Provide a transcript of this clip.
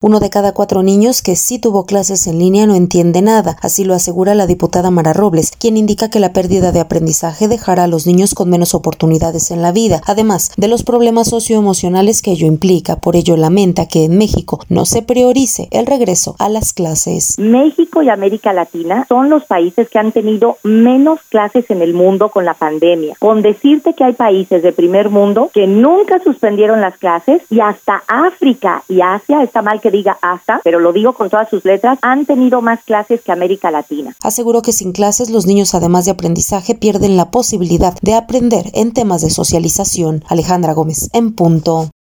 1 de cada 4 niños que sí tuvo clases en línea no entiende nada, así lo asegura la diputada Mara Robles, quien indica que la pérdida de aprendizaje dejará a los niños con menos oportunidades en la vida, además de los problemas socioemocionales que ello implica. Por ello lamenta que en México no se priorice el regreso a las clases. México y América Latina son los países que han tenido menos clases en el mundo con la pandemia. Con decirte que hay países de primer mundo que nunca suspendieron las clases y hasta África y Asia, está mal que diga hasta, pero lo digo con todas sus letras, han tenido más clases que América Latina. Aseguró que sin clases los niños, además de aprendizaje, pierden la posibilidad de aprender en temas de socialización. Alejandra Gómez, en punto.